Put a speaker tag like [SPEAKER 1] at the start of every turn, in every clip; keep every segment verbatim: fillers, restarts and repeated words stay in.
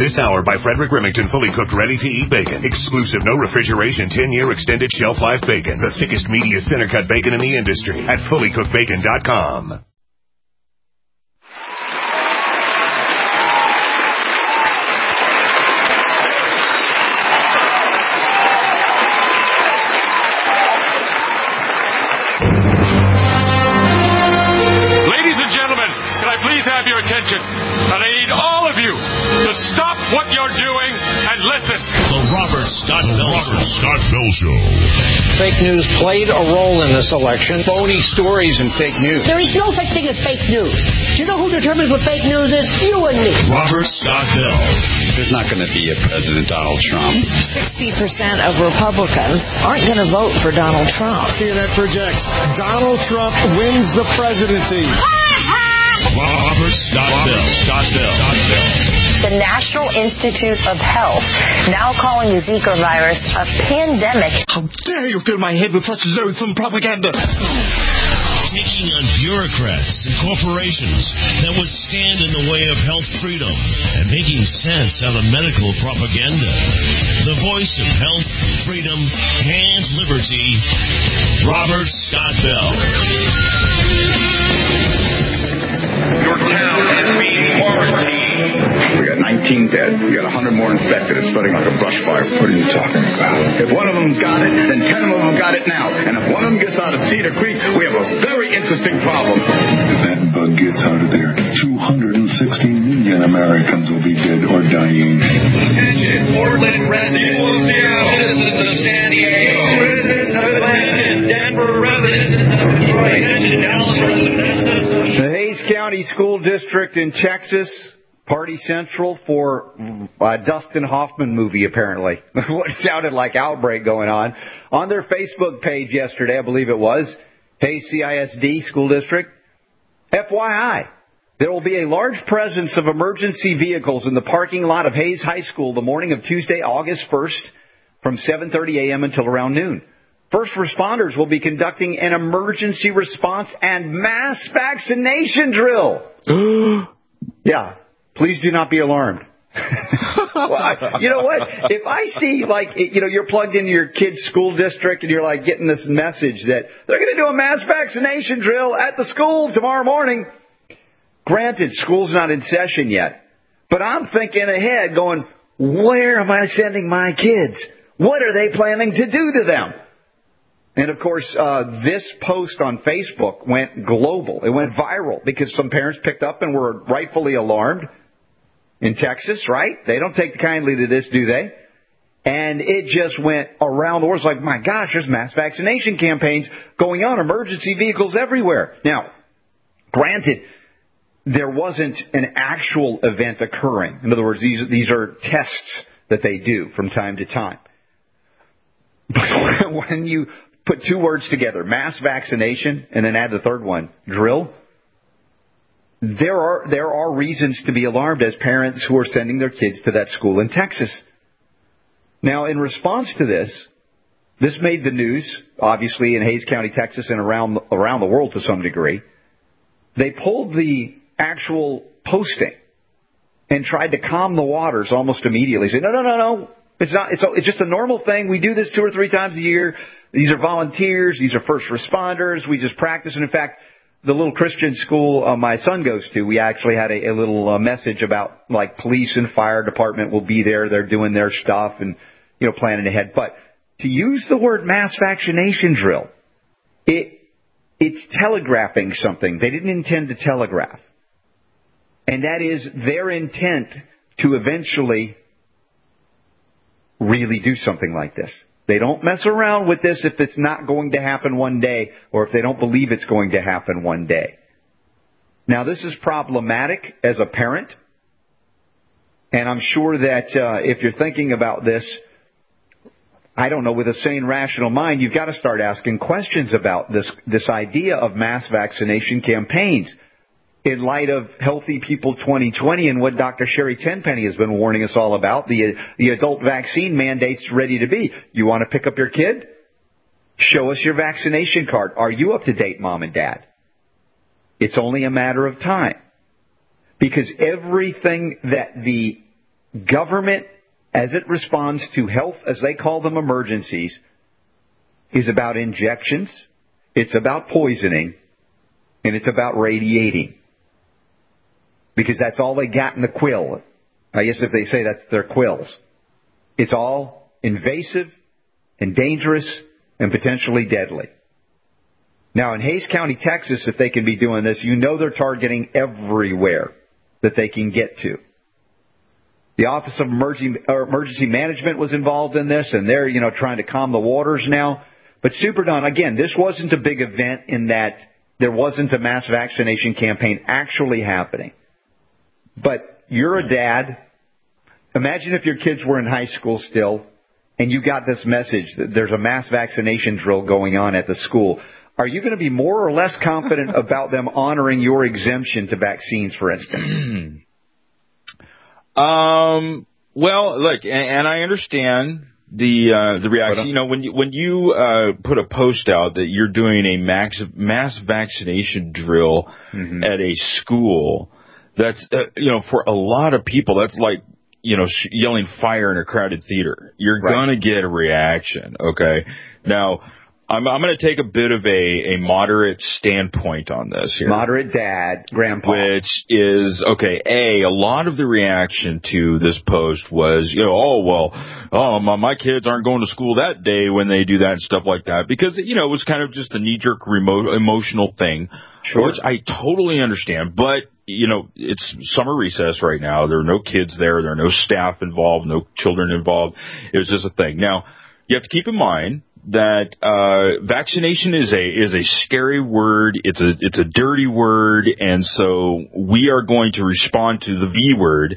[SPEAKER 1] This hour by Frederick Remington, fully cooked, ready-to-eat bacon. Exclusive, no refrigeration, ten-year extended shelf life bacon. The thickest, meatiest, center-cut bacon in the industry at fully cooked bacon dot com.
[SPEAKER 2] Attention, and I need all of you to stop what you're doing and listen.
[SPEAKER 3] The Robert Scott Bell Show. Robert Scott Bell Show.
[SPEAKER 4] Fake news played a role in this election. Phony stories and fake news.
[SPEAKER 5] There is no such thing as fake news. Do you know who determines what fake news is? You and me.
[SPEAKER 3] Robert Scott Bell.
[SPEAKER 6] There's not going to be a President Donald Trump.
[SPEAKER 7] sixty percent of Republicans aren't going to vote for Donald Trump.
[SPEAKER 8] C N N projects Donald Trump wins the presidency.
[SPEAKER 3] Robert Scott Bell. Scott Bell.
[SPEAKER 9] The National Institute of Health now calling the Zika virus a pandemic.
[SPEAKER 8] How dare you fill my head with such loathsome propaganda?
[SPEAKER 3] Taking on bureaucrats and corporations that would stand in the way of health freedom and making sense out of medical propaganda. The voice of health, freedom, and liberty, Robert Scott Bell.
[SPEAKER 10] Your town is being quarantined.
[SPEAKER 11] We got nineteen dead. We got one hundred more infected. It's spreading like a brush fire. What are you talking about? If one of them's got it, then ten of them got it now. And if one of them gets out of Cedar Creek, we have a very interesting problem.
[SPEAKER 12] If that bug gets out of there, two hundred sixty million Americans will be dead or dying.
[SPEAKER 10] Attention, Portland residents, citizens of San Diego, residents of Atlanta, Denver residents of Detroit, attention, Dallas residents.
[SPEAKER 13] The Hays County School District in Texas, Party Central for a Dustin Hoffman movie, apparently. What sounded like outbreak going on. On their Facebook page yesterday, I believe it was, Hays C I S D School District, F Y I, there will be a large presence of emergency vehicles in the parking lot of Hays High School the morning of Tuesday, August first, from seven thirty a.m. until around noon. First responders will be conducting an emergency response and mass vaccination drill. Yeah, please do not be alarmed. Well, I, you know what? If I see, like, you know, you're plugged into your kid's school district and you're, like, getting this message that they're going to do a mass vaccination drill at the school tomorrow morning. Granted, school's not in session yet. But I'm thinking ahead going, where am I sending my kids? What are they planning to do to them? And, of course, uh, this post on Facebook went global. It went viral because some parents picked up and were rightfully alarmed in Texas, right? They don't take kindly to this, do they? And it just went around the world. It's like, my gosh, there's mass vaccination campaigns going on, emergency vehicles everywhere. Now, granted, there wasn't an actual event occurring. In other words, these, these are tests that they do from time to time. When you put two words together, mass vaccination, and then add the third one, drill, there are there are reasons to be alarmed as parents who are sending their kids to that school in Texas. Now, in response to this, this made the news, obviously, in Hays County, Texas, and around around the world to some degree. They pulled the actual posting and tried to calm the waters almost immediately. Said, no, no, no, no. It's not. It's, it's just a normal thing. We do this two or three times a year. These are volunteers. These are first responders. We just practice. And in fact, the little Christian school uh, my son goes to, we actually had a, a little uh, message about, like, police and fire department will be there. They're doing their stuff and, you know, planning ahead. But to use the word mass vaccination drill, it it's telegraphing something they didn't intend to telegraph. And that is their intent to eventually really do something like this. They don't mess around with this if it's not going to happen one day or if they don't believe it's going to happen one day. Now, this is problematic as a parent. And I'm sure that uh, if you're thinking about this, I don't know, with a sane, rational mind, you've got to start asking questions about this, this idea of mass vaccination campaigns. In light of Healthy People twenty twenty and what Doctor Sherry Tenpenny has been warning us all about, the the adult vaccine mandate's ready to be. You want to pick up your kid? Show us your vaccination card. Are you up to date, Mom and Dad? It's only a matter of time. Because everything that the government, as it responds to health, as they call them, emergencies, is about injections, it's about poisoning, and it's about radiating. Because that's all they got in the quill. I guess if they say that's their quills. It's all invasive and dangerous and potentially deadly. Now, in Hays County, Texas, if they can be doing this, you know they're targeting everywhere that they can get to. The Office of Emergency, or Emergency Management was involved in this, and they're, you know, trying to calm the waters now. But Super Don, again, this wasn't a big event in that there wasn't a mass vaccination campaign actually happening. But you're a dad. Imagine if your kids were in high school still, and you got this message that there's a mass vaccination drill going on at the school. Are you going to be more or less confident about them honoring your exemption to vaccines, for instance?
[SPEAKER 14] um. Well, look, and, and I understand the uh, the reaction. You know, when you when you uh, put a post out that you're doing a max mass vaccination drill mm-hmm. at a school, that's uh, you know, for a lot of people, that's like, you know, sh- yelling fire in a crowded theater. You're right. Going to get a reaction. Okay, now. I'm, I'm going to take a bit of a, a moderate standpoint on this here.
[SPEAKER 13] Moderate dad, grandpa.
[SPEAKER 14] Which is, okay, A, a lot of the reaction to this post was, you know, oh, well, oh, my, my kids aren't going to school that day when they do that and stuff like that. Because, you know, it was kind of just a knee-jerk remote, emotional thing,
[SPEAKER 13] sure.
[SPEAKER 14] Which I totally understand. But, you know, it's summer recess right now. There are no kids there. There are no staff involved, no children involved. It was just a thing. Now, you have to keep in mind that uh vaccination is a is a scary word. It's a it's a dirty word, and so we are going to respond to the V word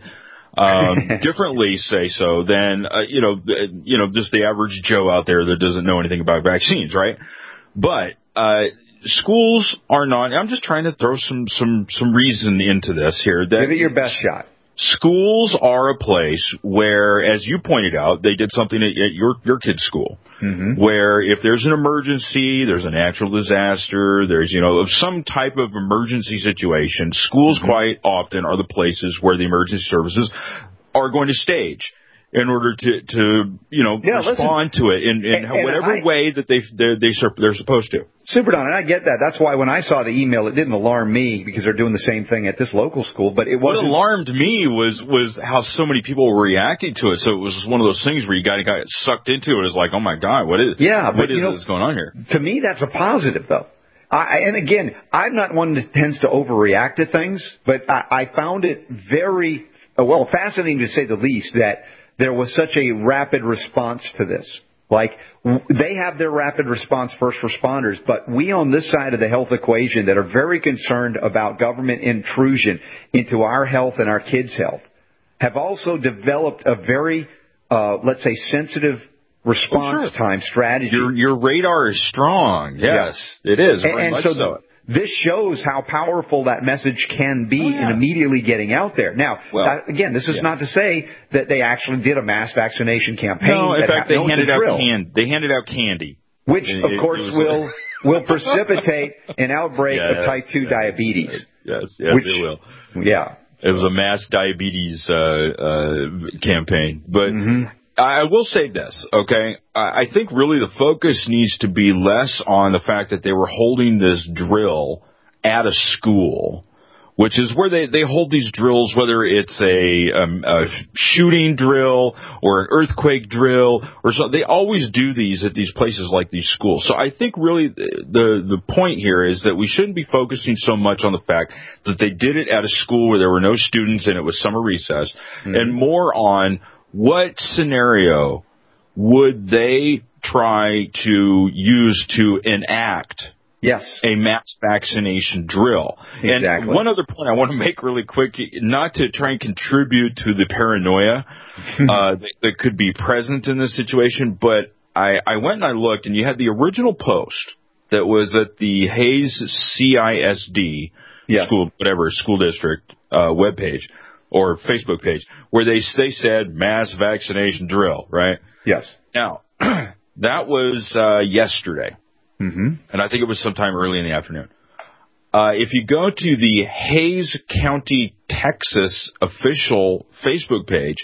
[SPEAKER 14] um differently, say so, than uh, you know you know just the average Joe out there that doesn't know anything about vaccines, right? But uh schools are not. I'm just trying to throw some some some reason into this here. That
[SPEAKER 13] give it your best shot.
[SPEAKER 14] Schools are a place where, as you pointed out, they did something at, at your your kid's school,
[SPEAKER 13] mm-hmm.
[SPEAKER 14] where if there's an emergency, there's a natural disaster, there's, you know, of some type of emergency situation, schools mm-hmm. quite often are the places where the emergency services are going to stage in order to, to you know,
[SPEAKER 13] yeah,
[SPEAKER 14] respond
[SPEAKER 13] listen,
[SPEAKER 14] to it in, in
[SPEAKER 13] and,
[SPEAKER 14] whatever
[SPEAKER 13] and I,
[SPEAKER 14] way that they they're, they they're supposed to.
[SPEAKER 13] Super Don, and I get that. That's why when I saw the email, it didn't alarm me because they're doing the same thing at this local school. But it wasn't.
[SPEAKER 14] What alarmed me was was how so many people were reacting to it. So it was one of those things where you got to get sucked into it. It's like, oh my God, what is
[SPEAKER 13] yeah,
[SPEAKER 14] what
[SPEAKER 13] but,
[SPEAKER 14] is
[SPEAKER 13] you know,
[SPEAKER 14] this going on here?
[SPEAKER 13] To me, that's a positive, though. I, and again, I'm not one that tends to overreact to things, but I, I found it very well fascinating, to say the least, that there was such a rapid response to this. Like, they have their rapid response first responders, but we on this side of the health equation that are very concerned about government intrusion into our health and our kids' health have also developed a very, uh, let's say, sensitive response
[SPEAKER 14] oh, sure.
[SPEAKER 13] time strategy.
[SPEAKER 14] Your, your radar is strong. Yes, yeah. It is.
[SPEAKER 13] And,
[SPEAKER 14] very
[SPEAKER 13] and
[SPEAKER 14] much
[SPEAKER 13] so,
[SPEAKER 14] so.
[SPEAKER 13] This shows how powerful that message can be oh, yeah. in immediately getting out there. Now, well, uh, again, this is yeah. not to say that they actually did a mass vaccination campaign.
[SPEAKER 14] No, in fact, they
[SPEAKER 13] no,
[SPEAKER 14] handed out can- they handed out candy,
[SPEAKER 13] which
[SPEAKER 14] it,
[SPEAKER 13] of
[SPEAKER 14] it,
[SPEAKER 13] course
[SPEAKER 14] it
[SPEAKER 13] will will precipitate an outbreak
[SPEAKER 14] yeah,
[SPEAKER 13] of type two
[SPEAKER 14] yes,
[SPEAKER 13] diabetes.
[SPEAKER 14] Yes, yes,
[SPEAKER 13] which,
[SPEAKER 14] it will.
[SPEAKER 13] Yeah,
[SPEAKER 14] it was a mass diabetes uh, uh, campaign, but.
[SPEAKER 13] Mm-hmm.
[SPEAKER 14] I will say this, okay? I think really the focus needs to be less on the fact that they were holding this drill at a school, which is where they, they hold these drills, whether it's a, um, a shooting drill or an earthquake drill or so. They always do these at these places like these schools. So I think really the the point here is that we shouldn't be focusing so much on the fact that they did it at a school where there were no students and it was summer recess, mm-hmm. and more on what scenario would they try to use to enact
[SPEAKER 13] yes.
[SPEAKER 14] a mass vaccination drill?
[SPEAKER 13] Exactly.
[SPEAKER 14] And one other point I want to make really quick, not to try and contribute to the paranoia uh, that, that could be present in this situation, but I, I went and I looked, and you had the original post that was at the Hays C I S D
[SPEAKER 13] yeah.
[SPEAKER 14] school, whatever, school district uh, webpage, or Facebook page, where they they said mass vaccination drill, right?
[SPEAKER 13] Yes.
[SPEAKER 14] Now, that was uh, yesterday,
[SPEAKER 13] mm-hmm.
[SPEAKER 14] and I think it was sometime early in the afternoon. Uh, if you go to the Hays County, Texas official Facebook page,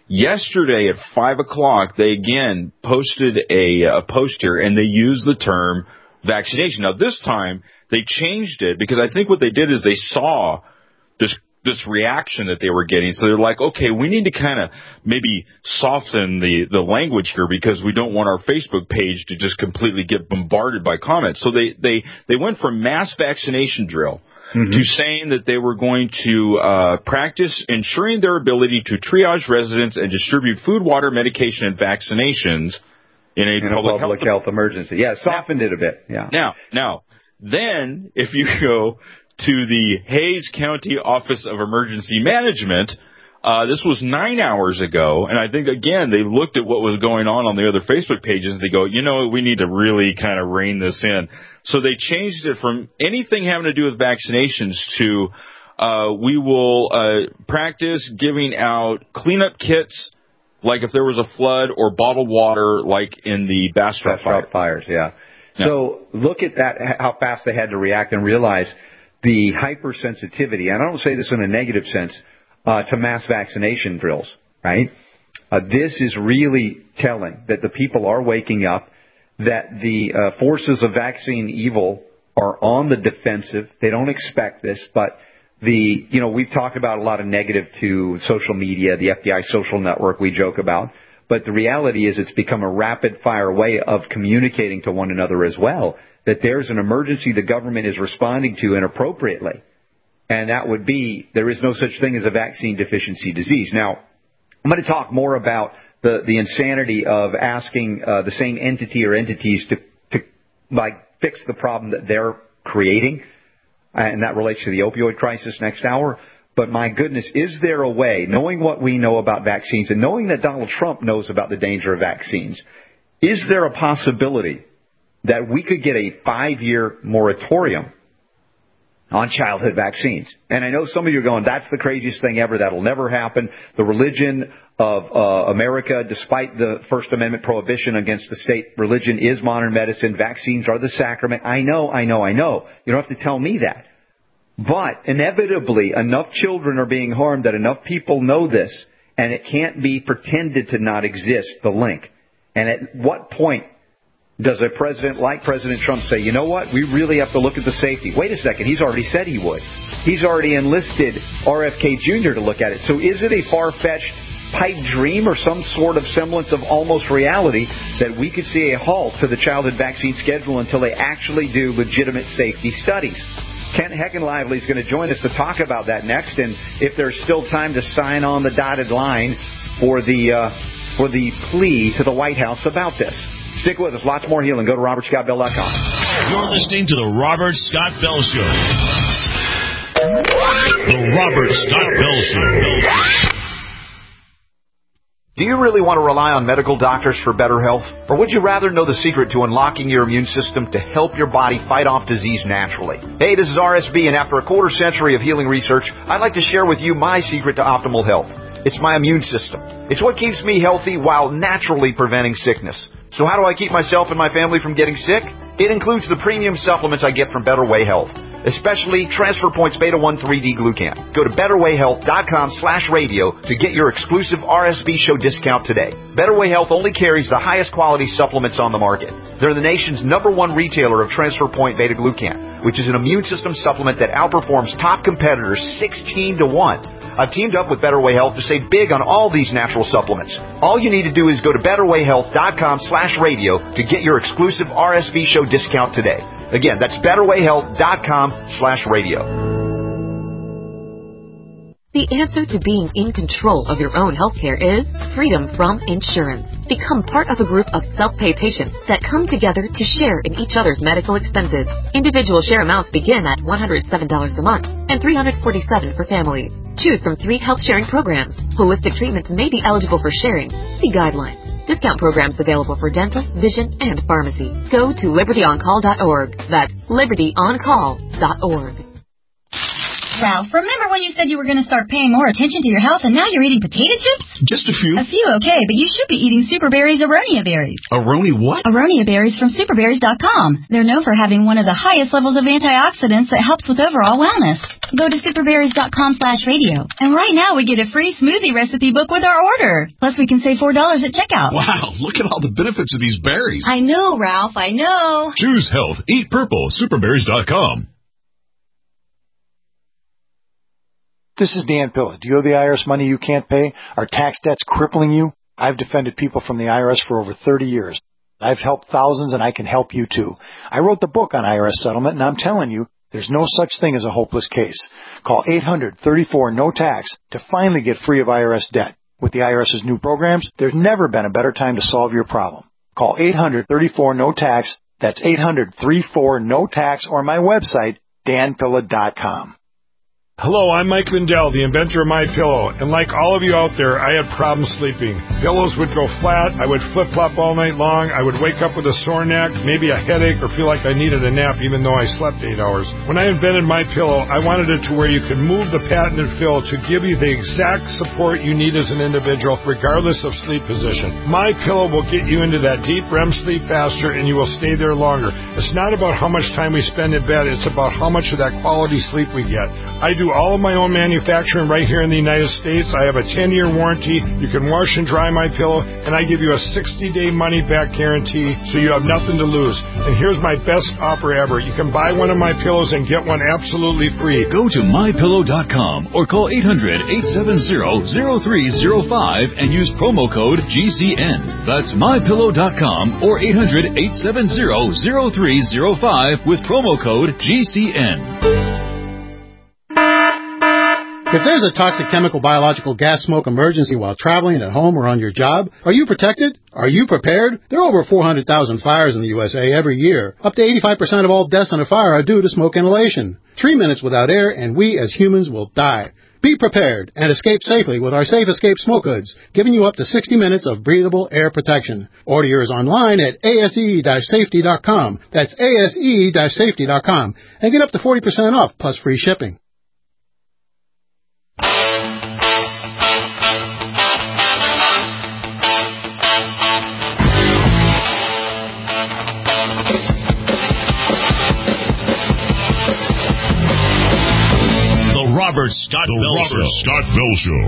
[SPEAKER 14] Yesterday at five o'clock, they again posted a, a post here, and they used the term vaccination. Now, this time, they changed it because I think what they did is they saw this this reaction that they were getting. So they're like, okay, we need to kind of maybe soften the, the language here because we don't want our Facebook page to just completely get bombarded by comments. So they, they, they went from mass vaccination drill mm-hmm. to saying that they were going to uh, practice ensuring their ability to triage residents and distribute food, water, medication, and vaccinations in a,
[SPEAKER 13] in
[SPEAKER 14] public,
[SPEAKER 13] a public health, health emergency. Yeah, softened it a bit. Yeah.
[SPEAKER 14] Now, now, then if you go to the Hays County Office of Emergency Management, uh, this was nine hours ago, and I think, again, they looked at what was going on on the other Facebook pages. They go, you know, we need to really kind of rein this in. So they changed it from anything having to do with vaccinations to uh, we will uh, practice giving out cleanup kits, like if there was a flood, or bottled water, like in the Bastrop fire.
[SPEAKER 13] fires. Yeah. yeah. So look at that, how fast they had to react and realize the hypersensitivity, and I don't say this in a negative sense, uh, to mass vaccination drills, right? Uh, this is really telling that the people are waking up, that the uh, forces of vaccine evil are on the defensive. They don't expect this, but the, you know, we've talked about a lot of negative to social media, the F B I social network we joke about, but the reality is it's become a rapid-fire way of communicating to one another as well, that there's an emergency the government is responding to inappropriately. And that would be, there is no such thing as a vaccine deficiency disease. Now, I'm going to talk more about the, the insanity of asking uh, the same entity or entities to, to, like, fix the problem that they're creating. And that relates to the opioid crisis next hour. But my goodness, is there a way, knowing what we know about vaccines and knowing that Donald Trump knows about the danger of vaccines, is there a possibility that we could get a five-year moratorium on childhood vaccines? And I know some of you are going, that's the craziest thing ever. That'll never happen. The religion of uh, America, despite the First Amendment prohibition against the state religion, is modern medicine. Vaccines are the sacrament. I know, I know, I know. You don't have to tell me that. But inevitably, enough children are being harmed that enough people know this, and it can't be pretended to not exist, the link. And at what point does a president like President Trump say, you know what, we really have to look at the safety? Wait a second, he's already said he would. He's already enlisted R F K Junior to look at it. So is it a far-fetched pipe dream or some sort of semblance of almost reality that we could see a halt to the childhood vaccine schedule until they actually do legitimate safety studies? Kent Heckenlively is going to join us to talk about that next, and if there's still time to sign on the dotted line for the uh, for the plea to the White House about this. Stick with us. Lots more healing. Go to robert scott bell dot com.
[SPEAKER 3] You're listening to the Robert Scott Bell Show. The Robert Scott Bell Show.
[SPEAKER 15] Do you really want to rely on medical doctors for better health? Or would you rather know the secret to unlocking your immune system to help your body fight off disease naturally? Hey, this is R S B, and after a quarter century of healing research, I'd like to share with you my secret to optimal health. It's my immune system. It's what keeps me healthy while naturally preventing sickness. So how do I keep myself and my family from getting sick? It includes the premium supplements I get from Better Way Health, especially Transfer Points Beta one three D Glucan. Go to betterwayhealth.com slash radio to get your exclusive R S B show discount today. Better Way Health only carries the highest quality supplements on the market. They're the nation's number one retailer of Transfer Point Beta Glucan, which is an immune system supplement that outperforms top competitors sixteen to one. I've teamed up with Better Way Health to save big on all these natural supplements. All you need to do is go to betterwayhealth.com slash radio to get your exclusive R S B show discount today. Again, that's betterwayhealth.com slash radio.
[SPEAKER 16] The answer to being in control of your own healthcare is freedom from insurance. Become part of a group of self-pay patients that come together to share in each other's medical expenses. Individual share amounts begin at one hundred seven dollars a month and three hundred forty-seven dollars for families. Choose from three health sharing programs. Holistic treatments may be eligible for sharing. See guidelines. Discount programs available for dental, vision, and pharmacy. Go to liberty on call dot org. That's liberty on call dot org.
[SPEAKER 17] Ralph, remember when you said you were going to start paying more attention to your health and now you're eating potato chips?
[SPEAKER 18] Just a few.
[SPEAKER 17] A few, okay, but you should be eating Super Berries Aronia berries.
[SPEAKER 18] Aronia what?
[SPEAKER 17] Aronia berries from superberries dot com. They're known for having one of the highest levels of antioxidants that helps with overall wellness. Go to superberries.com slash radio. And right now we get a free smoothie recipe book with our order. Plus we can save four dollars at checkout.
[SPEAKER 18] Wow, look at all the benefits of these berries.
[SPEAKER 17] I know, Ralph, I know.
[SPEAKER 19] Choose health. Eat purple. superberries dot com.
[SPEAKER 20] This is Dan Pilla. Do you owe the I R S money you can't pay? Are tax debts crippling you? I've defended people from the I R S for over thirty years. I've helped thousands, and I can help you too. I wrote the book on I R S settlement, and I'm telling you, there's no such thing as a hopeless case. Call eight hundred thirty-four no tax to finally get free of I R S debt. With the IRS's new programs, there's never been a better time to solve your problem. Call eight hundred thirty-four no tax. That's eight hundred thirty-four no tax, or my website, dan pilla dot com.
[SPEAKER 21] Hello, I'm Mike Lindell, the inventor of MyPillow, and like all of you out there, I had problems sleeping. Pillows would go flat, I would flip-flop all night long, I would wake up with a sore neck, maybe a headache, or feel like I needed a nap even though I slept eight hours. When I invented MyPillow, I wanted it to where you could move the patented fill to give you the exact support you need as an individual, regardless of sleep position. MyPillow will get you into that deep R E M sleep faster, and you will stay there longer. It's not about how much time we spend in bed, it's about how much of that quality sleep we get. I do all of my own manufacturing right here in the United States. I have a ten-year warranty. You can wash and dry my pillow, and I give you a sixty-day money-back guarantee, so you have nothing to lose. And here's my best offer ever. You can buy one of my pillows and get one absolutely free.
[SPEAKER 19] Go to my pillow dot com or call eight hundred, eight seven zero, zero three zero five and use promo code G C N. That's my pillow dot com or eight hundred, eight seven zero, zero three zero five with promo code G C N.
[SPEAKER 22] If there's a toxic chemical, biological, gas, smoke emergency while traveling at home or on your job, are you protected? Are you prepared? There are over four hundred thousand fires in the U S A every year. Up to eighty-five percent of all deaths in a fire are due to smoke inhalation. Three minutes without air and we as humans will die. Be prepared and escape safely with our Safe Escape Smoke Hoods, giving you up to sixty minutes of breathable air protection. Order yours online at A S E safety dot com. That's A S E safety dot com. And get up to forty percent off plus free shipping.
[SPEAKER 3] Robert Scott
[SPEAKER 1] the
[SPEAKER 3] Bell
[SPEAKER 1] Robert
[SPEAKER 3] Show.
[SPEAKER 1] Scott Bell Show.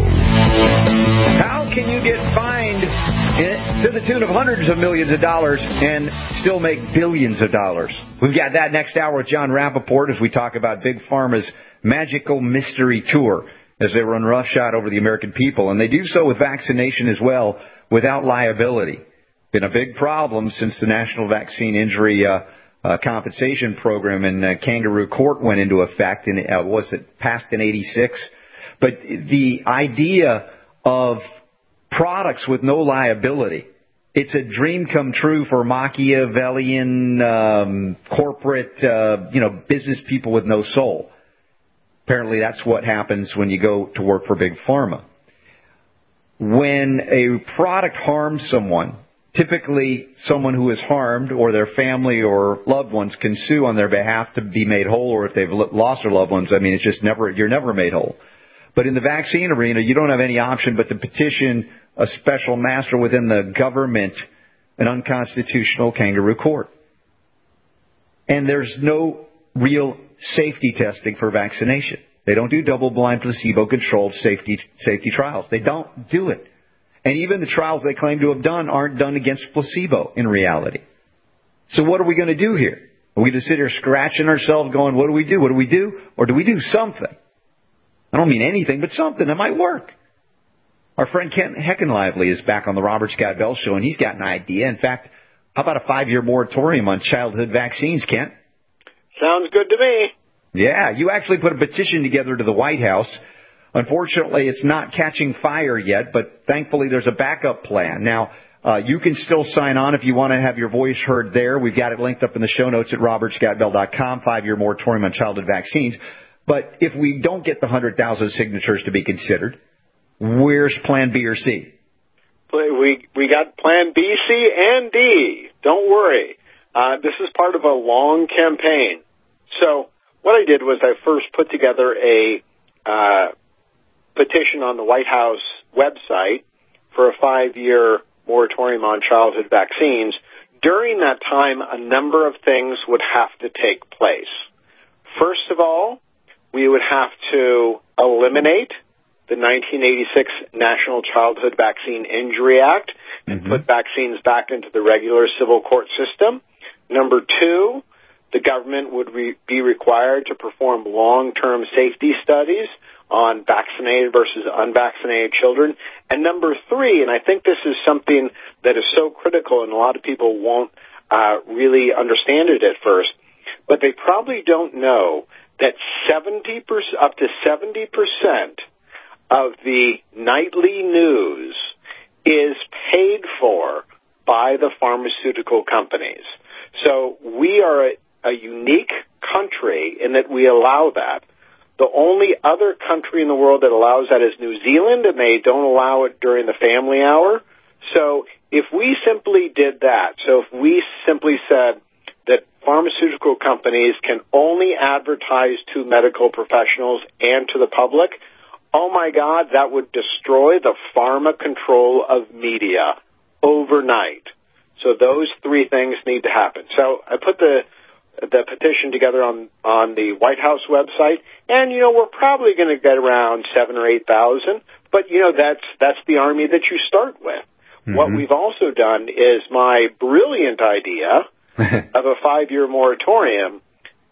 [SPEAKER 13] How can you get fined to the tune of hundreds of millions of dollars and still make billions of dollars? We've got that next hour with John Rappaport as we talk about Big Pharma's Magical Mystery Tour as they run roughshod over the American people. And they do so with vaccination as well, without liability. Been a big problem since the National Vaccine Injury uh, Uh, compensation program in uh, Kangaroo Court went into effect, and uh, was it passed in eighty-six? But the idea of products with no liability, it's a dream come true for Machiavellian um, corporate, uh, you know, business people with no soul. Apparently, that's what happens when you go to work for Big Pharma. When a product harms someone, typically, someone who is harmed or their family or loved ones can sue on their behalf to be made whole, or if they've lost their loved ones, I mean, it's just never, you're never made whole. But in the vaccine arena, you don't have any option but to petition a special master within the government, an unconstitutional kangaroo court. And there's no real safety testing for vaccination. They don't do double-blind, placebo-controlled safety safety trials. They don't do it. And even the trials they claim to have done aren't done against placebo in reality. So what are we going to do here? Are we going to sit here scratching ourselves going, what do we do? What do we do? Or do we do something? I don't mean anything, but something that might work. Our friend Kent Heckenlively is back on the Robert Scott Bell Show, and he's got an idea. In fact, how about a five-year moratorium on childhood vaccines, Kent?
[SPEAKER 23] Sounds good to me.
[SPEAKER 13] Yeah, you actually put a petition together to the White House. Unfortunately, it's not catching fire yet, but thankfully there's a backup plan. Now, uh, you can still sign on if you want to have your voice heard there. We've got it linked up in the show notes at robert scott bell dot com, five-year moratorium on childhood vaccines. But if we don't get the one hundred thousand signatures to be considered, where's Plan B or C?
[SPEAKER 23] We we got Plan B, C, and D. Don't worry. Uh, this is part of a long campaign. So what I did was I first put together a uh, petition on the White House website for a five-year moratorium on childhood vaccines. During that time, a number of things would have to take place. First of all, we would have to eliminate the nineteen eighty-six National Childhood Vaccine Injury Act and mm-hmm. put vaccines back into the regular civil court system. Number two, the government would re- be required to perform long-term safety studies on vaccinated versus unvaccinated children. And number three, and I think this is something that is so critical and a lot of people won't uh, really understand it at first, but they probably don't know that seventy percent, up to seventy percent of the nightly news is paid for by the pharmaceutical companies. So we are a, a unique country in that we allow that. The only other country in the world that allows that is New Zealand, and they don't allow it during the family hour. So if we simply did that, so if we simply said that pharmaceutical companies can only advertise to medical professionals and to the public, oh my God, that would destroy the pharma control of media overnight. So those three things need to happen. So I put the the petition together on on the White House website, and you know we're probably going to get around seven or eight thousand. But you know that's that's the army that you start with. Mm-hmm. What we've also done is my brilliant idea of a five-year moratorium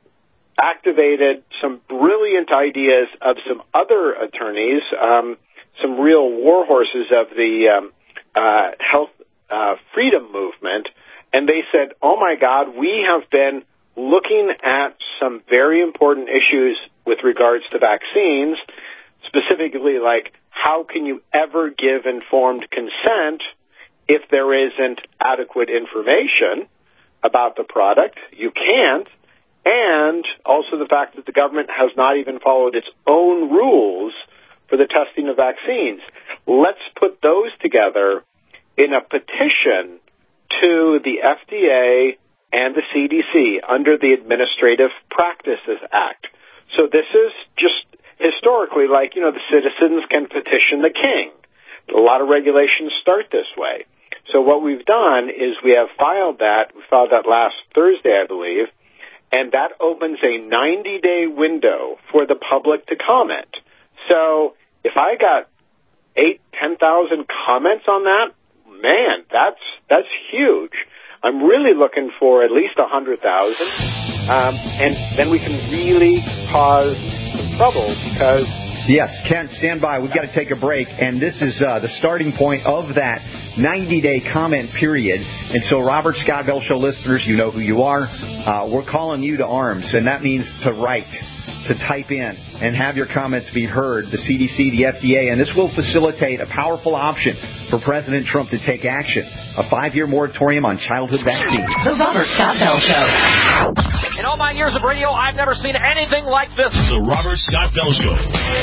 [SPEAKER 23] activated some brilliant ideas of some other attorneys, um, some real war horses of the um, uh, health uh, freedom movement, and they said, oh my God, we have been looking at some very important issues with regards to vaccines, specifically like how can you ever give informed consent if there isn't adequate information about the product? You can't. And also the fact that the government has not even followed its own rules for the testing of vaccines. Let's put those together in a petition to the F D A and the C D C under the Administrative Practices Act. So this is just historically like, you know, the citizens can petition the king. A lot of regulations start this way. So what we've done is we have filed that. We filed that last Thursday, I believe, and that opens a ninety-day window for the public to comment. So if I got eight, ten thousand comments on that, man, that's that's huge. I'm really looking for at least one hundred thousand, um, and then we can really cause some trouble because...
[SPEAKER 15] Yes, Kent, stand by. We've got to take a break, and this is uh, the starting point of that ninety-day comment period. And so, Robert Scott Bell Show listeners, you know who you are. Uh, we're calling you to arms, and that means to write, to type in, and have your comments be heard. The C D C, the F D A, and this will facilitate a powerful option for President Trump to take action: a five-year moratorium on childhood vaccines.
[SPEAKER 16] The Robert Scott Bell Show.
[SPEAKER 2] In all my years of radio, I've never seen anything like this.
[SPEAKER 3] The Robert Scott Bell Show.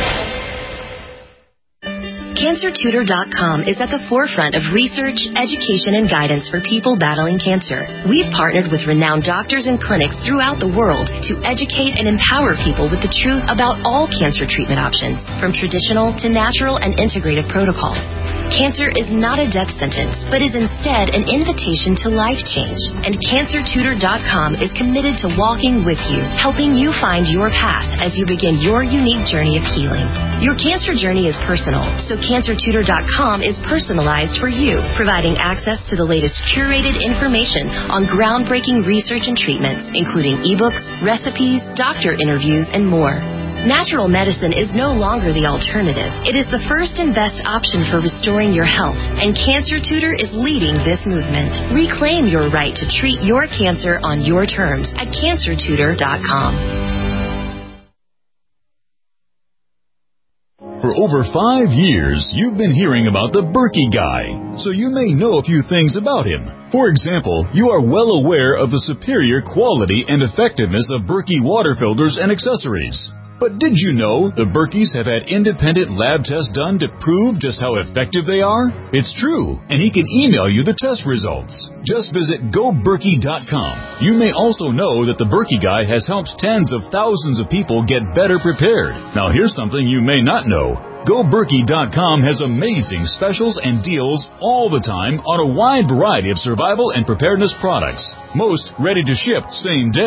[SPEAKER 16] Cancer Tutor dot com is at the forefront of research, education, and guidance for people battling cancer. We've partnered with renowned doctors and clinics throughout the world to educate and empower people with the truth about all cancer treatment options, from traditional to natural and integrative protocols. Cancer is not a death sentence, but is instead an invitation to life change. And Cancer Tutor dot com is committed to walking with you, helping you find your path as you begin your unique journey of healing. Your cancer journey is personal, so Cancer Tutor dot com is personalized for you, providing access to the latest curated information on groundbreaking research and treatments, including ebooks, recipes, doctor interviews, and more. Natural medicine is no longer the alternative. It is the first and best option for restoring your health, and Cancer Tutor is leading this movement. Reclaim your right to treat your cancer on your terms at Cancer Tutor dot com.
[SPEAKER 19] For over five years, you've been hearing about the Berkey Guy, so you may know a few things about him. For example, you are well aware of the superior quality and effectiveness of Berkey water filters and accessories. But did you know the Berkeys have had independent lab tests done to prove just how effective they are? It's true, and he can email you the test results. Just visit Go Berkey dot com. You may also know that the Berkey Guy has helped tens of thousands of people get better prepared. Now here's something you may not know. Go Berkey dot com has amazing specials and deals all the time on a wide variety of survival and preparedness products, most ready to ship same day.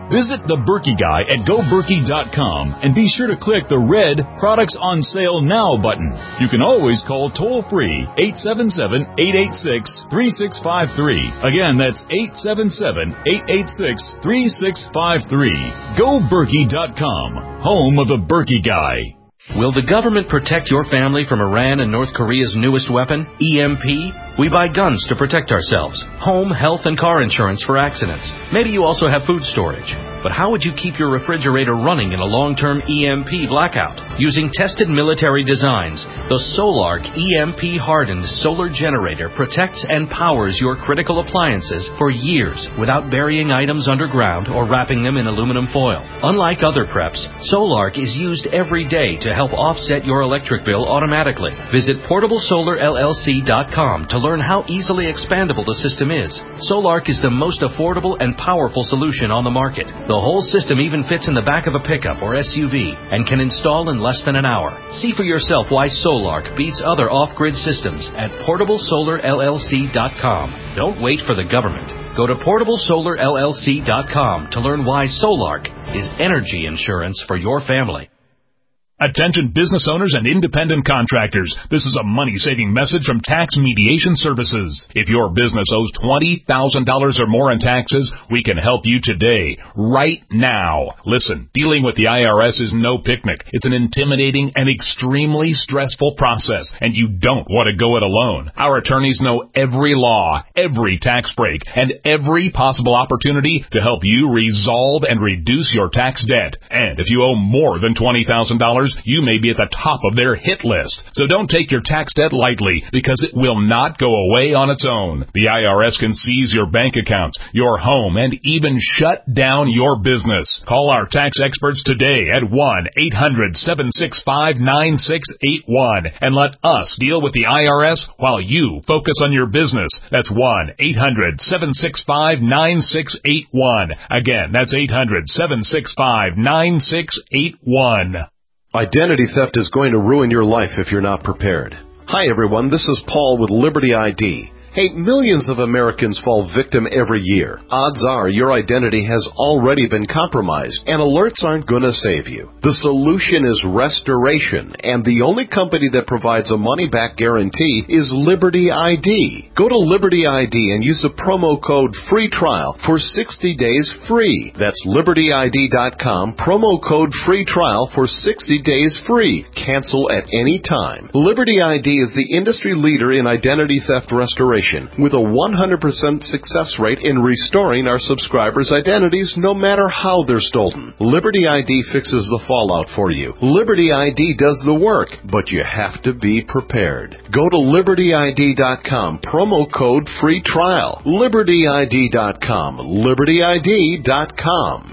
[SPEAKER 19] Visit The Berkey Guy at go berkey dot com and be sure to click the red Products on Sale Now button. You can always call toll-free eight seven seven, eight eight six, three six five three. Again, that's eight seven seven, eight eight six, three six five three. go berkey dot com, home of The Berkey Guy.
[SPEAKER 4] Will the government protect your family from Iran and North Korea's newest weapon, E M P? We buy guns to protect ourselves, home, health, and car insurance for accidents. Maybe you also have food storage. But how would you keep your refrigerator running in a long-term E M P blackout? Using tested military designs, the Solark E M P-hardened solar generator protects and powers your critical appliances for years without burying items underground or wrapping them in aluminum foil. Unlike other preps, Solark is used every day to help offset your electric bill automatically. Visit portable solar L L C dot com to learn how easily expandable the system is. Solark is the most affordable and powerful solution on the market. The whole system even fits in the back of a pickup or S U V and can install in less than an hour. See for yourself why Solark beats other off-grid systems at portable solar L L C dot com. Don't wait for the government. Go to portable solar L L C dot com to learn why Solark is energy insurance for your family.
[SPEAKER 5] Attention business owners and independent contractors. This is a money-saving message from Tax Mediation Services. If your business owes twenty thousand dollars or more in taxes, we can help you today, right now. Listen, dealing with the I R S is no picnic. It's an intimidating and extremely stressful process, and you don't want to go it alone. Our attorneys know every law, every tax break, and every possible opportunity to help you resolve and reduce your tax debt. And if you owe more than twenty thousand dollars, you may be at the top of their hit list. So don't take your tax debt lightly, because it will not go away on its own. The I R S can seize your bank accounts, your home, and even shut down your business. Call our tax experts today at one eight hundred, seven six five, nine six eight one and let us deal with the I R S while you focus on your business. That's one eight hundred, seven six five, nine six eight one. Again, that's eight hundred, seven six five, nine six eight one.
[SPEAKER 6] Identity theft is going to ruin your life if you're not prepared. Hi everyone, this is Paul with Liberty I D. Hey, millions of Americans fall victim every year. Odds are your identity has already been compromised, and alerts aren't going to save you. The solution is restoration, and the only company that provides a money-back guarantee is Liberty I D. Go to Liberty I D and use the promo code FREE TRIAL for sixty days free. That's liberty I D dot com, promo code FREE TRIAL for sixty days free. Cancel at any time. Liberty I D is the industry leader in identity theft restoration, with a one hundred percent success rate in restoring our subscribers' identities no matter how they're stolen. Liberty I D fixes the fallout for you. Liberty I D does the work, but you have to be prepared. Go to liberty I D dot com, promo code FREE TRIAL. liberty I D dot com, liberty I D dot com.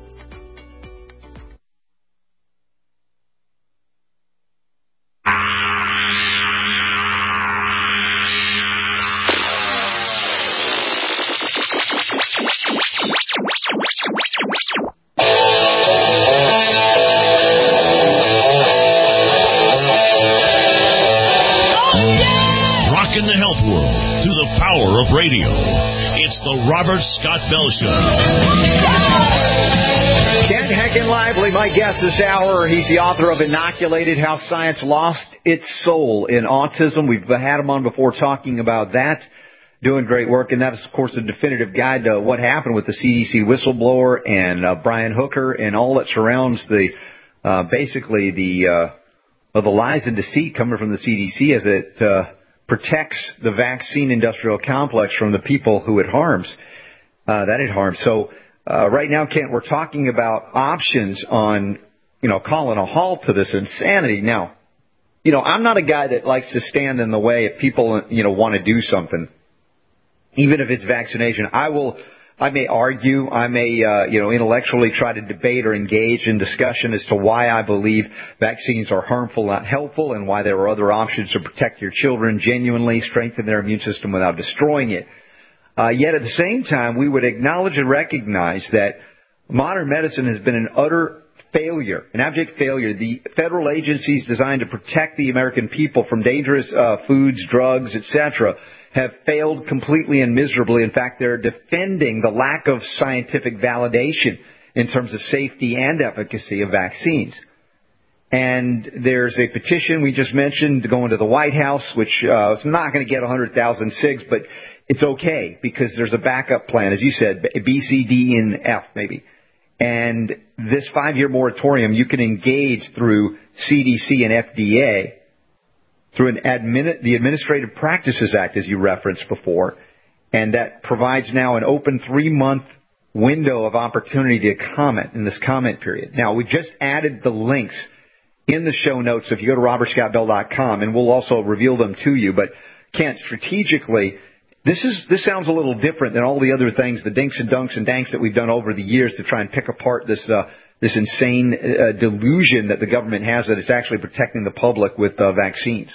[SPEAKER 3] Rocking the health world through the power of radio. It's the Robert Scott Bell Show.
[SPEAKER 13] Ken Heckin Lively, my guest this hour. He's the author of Inoculated, How Science Lost Its Soul in Autism. We've had him on before talking about that. Doing great work, and that is, of course, a definitive guide to what happened with the C D C whistleblower and uh, Brian Hooker and all that surrounds the, uh, basically the, uh, the lies and deceit coming from the C D C as it uh, protects the vaccine industrial complex from the people who it harms, uh, that it harms. So uh, right now, Kent, we're talking about options on, you know, calling a halt to this insanity. Now, you know, I'm not a guy that likes to stand in the way if people, you know, want to do something. Even if it's vaccination, I will, I may argue, I may, uh, you know, intellectually try to debate or engage in discussion as to why I believe vaccines are harmful, not helpful, and why there are other options to protect your children genuinely, strengthen their immune system without destroying it. Uh, yet at the same time, we would acknowledge and recognize that modern medicine has been an utter failure, an abject failure. The federal agencies designed to protect the American people from dangerous uh, foods, drugs, et cetera, have failed completely and miserably. In fact, they're defending the lack of scientific validation in terms of safety and efficacy of vaccines. And there's a petition we just mentioned going to the White House, which uh, is not going to get one hundred thousand SIGs, but it's okay because there's a backup plan, as you said, B, C, D, and F maybe. And this five-year moratorium, you can engage through C D C and F D A, through an admin, the Administrative Practices Act, as you referenced before, and that provides now an open three-month window of opportunity to comment in this comment period. Now, we just added the links in the show notes if you go to robert scott bell dot com, and we'll also reveal them to you. But, Kent, strategically, this is this sounds a little different than all the other things, the dinks and dunks and danks that we've done over the years to try and pick apart this uh, this insane uh, delusion that the government has that it's actually protecting the public with uh, vaccines.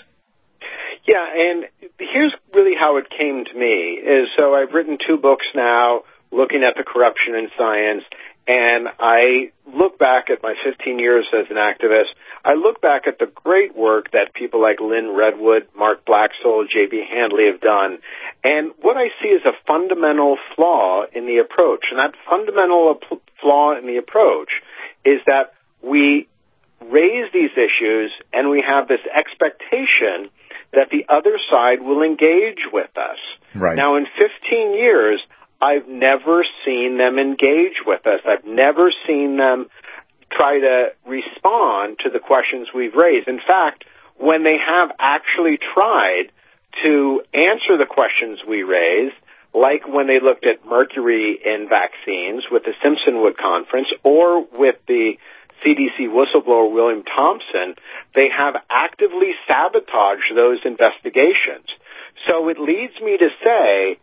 [SPEAKER 23] Yeah, and here's really how it came to me. Is so I've written two books now looking at the corruption in science, and I look back at my fifteen years as an activist. I look back at the great work that people like Lynn Redwood, Mark Blackstoll, J B Handley have done, and what I see is a fundamental flaw in the approach. And that fundamental flaw in the approach is that we raise these issues and we have this expectation that the other side will engage with us.
[SPEAKER 13] Right.
[SPEAKER 23] Now, in fifteen years, I've never seen them engage with us. I've never seen them try to respond to the questions we've raised. In fact, when they have actually tried to answer the questions we raised, like when they looked at mercury in vaccines with the Simpsonwood Conference or with the C D C whistleblower William Thompson, they have actively sabotaged those investigations. So it leads me to say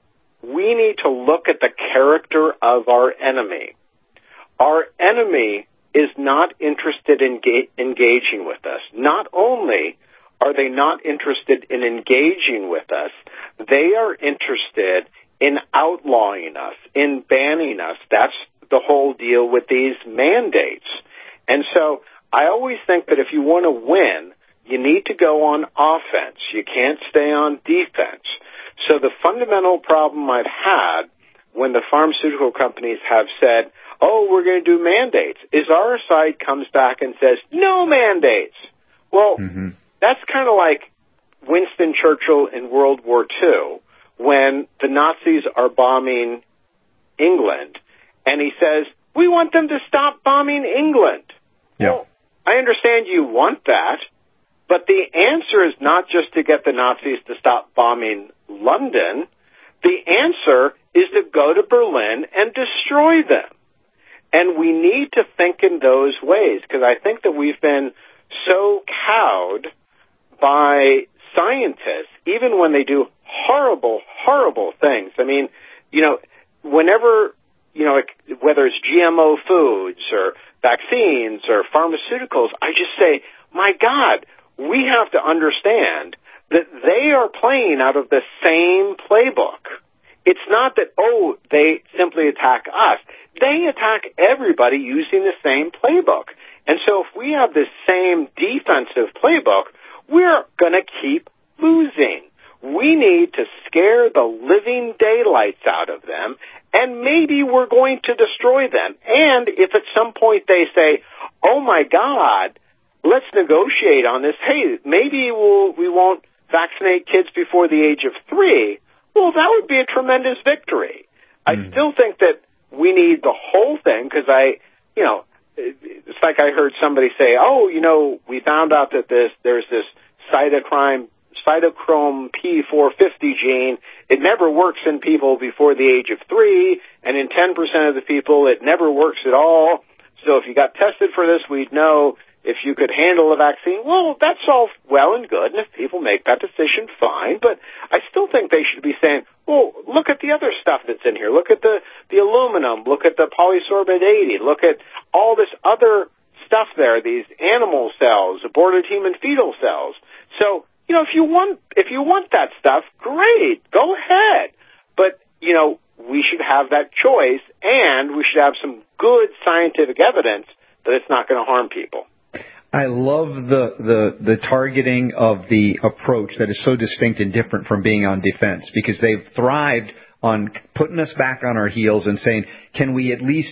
[SPEAKER 23] we need to look at the character of our enemy. Our enemy is not interested in ga- engaging with us. Not only are they not interested in engaging with us, they are interested in outlawing us, in banning us. That's the whole deal with these mandates. And so I always think that if you want to win, you need to go on offense. You can't stay on defense. So the fundamental problem I've had when the pharmaceutical companies have said, oh, we're going to do mandates, is our side comes back and says, no mandates. Well, mm-hmm. that's kind of like Winston Churchill in World War Two when the Nazis are bombing England, and he says, we want them to stop bombing England.
[SPEAKER 13] Yeah.
[SPEAKER 23] Well, I understand you want that, but the answer is not just to get the Nazis to stop bombing London. The answer is to go to Berlin and destroy them. And we need to think in those ways, because I think that we've been so cowed by scientists, even when they do horrible, horrible things. I mean, you know, whenever, you know, whether it's G M O foods or vaccines or pharmaceuticals, I just say, my God, we have to understand that they are playing out of the same playbook. It's not that, oh, they simply attack us. They attack everybody using the same playbook. And so if we have this same defensive playbook, we're going to keep losing. We need to scare the living daylights out of them, and maybe we're going to destroy them. And if at some point they say, oh, my God, let's negotiate on this. Hey, maybe we'll, we won't vaccinate kids before the age of three. Well, that would be a tremendous victory. Mm. I still think that we need the whole thing because I, you know, it's like I heard somebody say, oh, you know, we found out that this there's this cytochrome, cytochrome P four fifty gene. It never works in people before the age of three, and in ten percent of the people, it never works at all. So if you got tested for this, we'd know if you could handle a vaccine. Well, that's all well and good, and if people make that decision, fine. But I still think they should be saying, well, look at the other stuff that's in here. Look at the, the aluminum. Look at the polysorbate eighty. Look at all this other stuff there, these animal cells, aborted human fetal cells. So, you know, if you want, if you want that stuff, great, go ahead. But, you know, we should have that choice, and we should have some good scientific evidence that it's not going to harm people.
[SPEAKER 13] I love the, the, the targeting of the approach that is so distinct and different from being on defense, because they've thrived on putting us back on our heels and saying, can we at least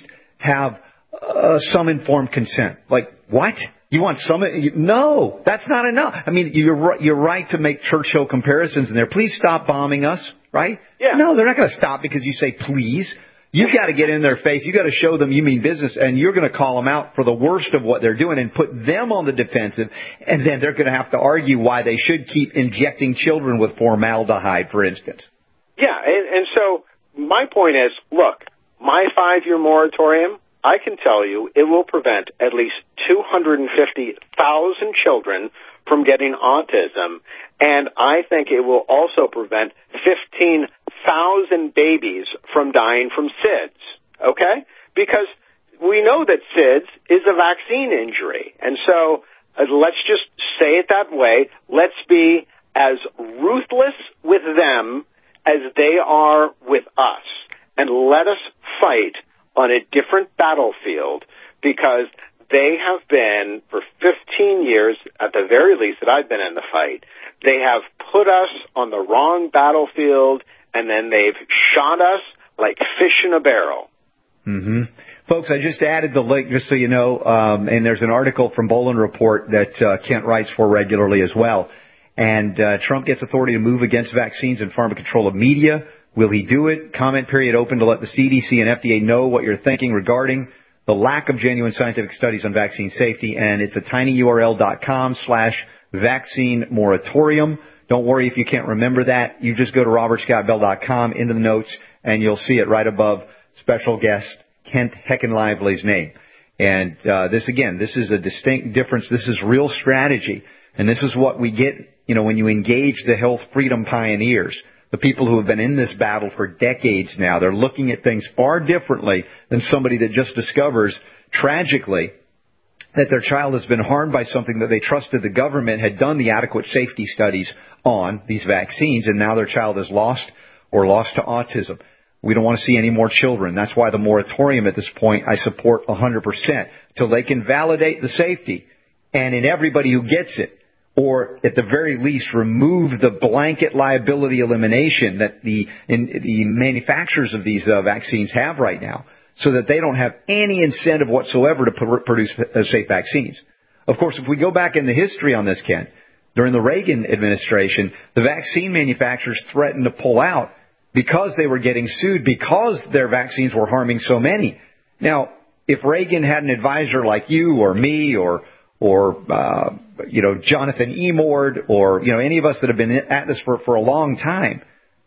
[SPEAKER 13] have uh, some informed consent. Like, what? You want some? No, that's not enough. I mean, you're right, you're right to make Churchill comparisons in there. Please stop bombing us, right?
[SPEAKER 23] Yeah.
[SPEAKER 13] No, they're not going to stop because you say please. You've got to get in their face. You've got to show them you mean business, and you're going to call them out for the worst of what they're doing and put them on the defensive, and then they're going to have to argue why they should keep injecting children with formaldehyde, for instance.
[SPEAKER 23] Yeah, and, and so my point is, look, my five-year moratorium, I can tell you it will prevent at least two hundred fifty thousand children from getting autism, and I think it will also prevent fifteen thousand babies from dying from SIDS, okay? Because we know that SIDS is a vaccine injury, and so uh, let's just say it that way. Let's be as ruthless with them as they are with us, and let us fight on a different battlefield, because they have been, for fifteen years, at the very least that I've been in the fight, they have put us on the wrong battlefield, and then they've shot us like fish in a barrel.
[SPEAKER 13] Mm-hmm. Folks, I just added the link just so you know, um, and there's an article from Bolin Report that uh, Kent writes for regularly as well. And uh, Trump gets authority to move against vaccines and pharma control of media. Will he do it? Comment period open to let the C D C and F D A know what you're thinking regarding the lack of genuine scientific studies on vaccine safety. And it's a tinyurl.com slash vaccine moratorium. Don't worry if you can't remember that. You just go to robert scott bell dot com into the notes, and you'll see it right above special guest Kent Heckenlively's name. And uh, this, again, this is a distinct difference. This is real strategy. And this is what we get, you know, when you engage the health freedom pioneers, the people who have been in this battle for decades now. They're looking at things far differently than somebody that just discovers, tragically, that their child has been harmed by something that they trusted the government had done the adequate safety studies on, these vaccines, and now their child is lost or lost to autism. We don't want to see any more children. That's why the moratorium at this point I support one hundred percent, till they can validate the safety. And in everybody who gets it, or at the very least remove the blanket liability elimination that the, in, the manufacturers of these uh, vaccines have right now, so that they don't have any incentive whatsoever to pr- produce uh, safe vaccines. Of course, if we go back in the history on this, Ken, during the Reagan administration, the vaccine manufacturers threatened to pull out because they were getting sued because their vaccines were harming so many. Now, if Reagan had an advisor like you or me or or, uh, you know, Jonathan Emord or, you know, any of us that have been at this for, for a long time,